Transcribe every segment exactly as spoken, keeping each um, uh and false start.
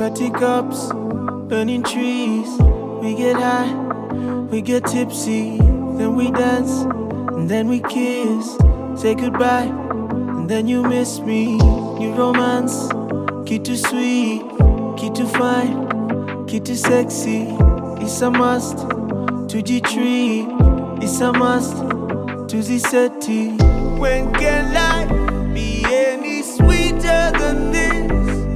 Party cups, burning trees. We get high, we get tipsy. Then we dance, and then we kiss. Say goodbye, and then you miss me. New romance, key too sweet, key too fine, key too sexy. It's a must, to G three. It's a must, to Z SETI. When can life be any sweeter than this?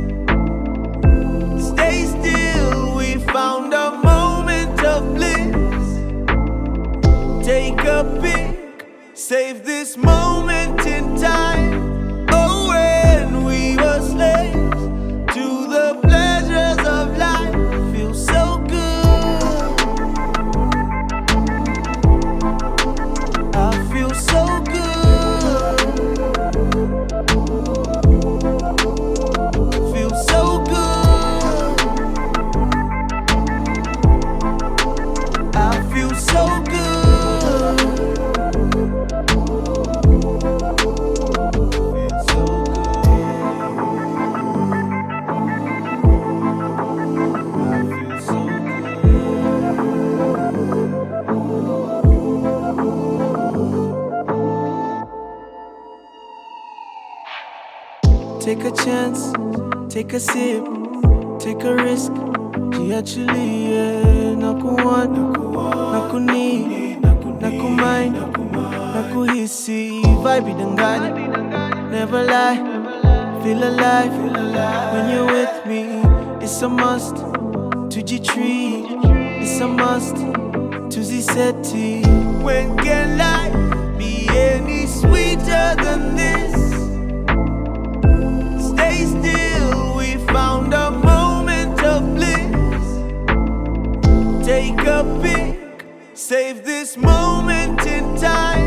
Stay still, we found a moment of bliss. Take a pic, save this moment in time. Oh, when we were slaves to the pleasures of life. Feels so good, I feel so good, feel so good, I feel so good. Take a chance, take a sip, take a risk. Actually, yeah. Nakuwan, nakuni, nakumind, nakuhisi. Vibe dangani, never lie. Feel alive when you're with me. It's a must, to G three. It's a must, to Z SETI. When can life be any sweeter than this? Stay still, we found a moment of bliss. Take a pic, save this moment in time.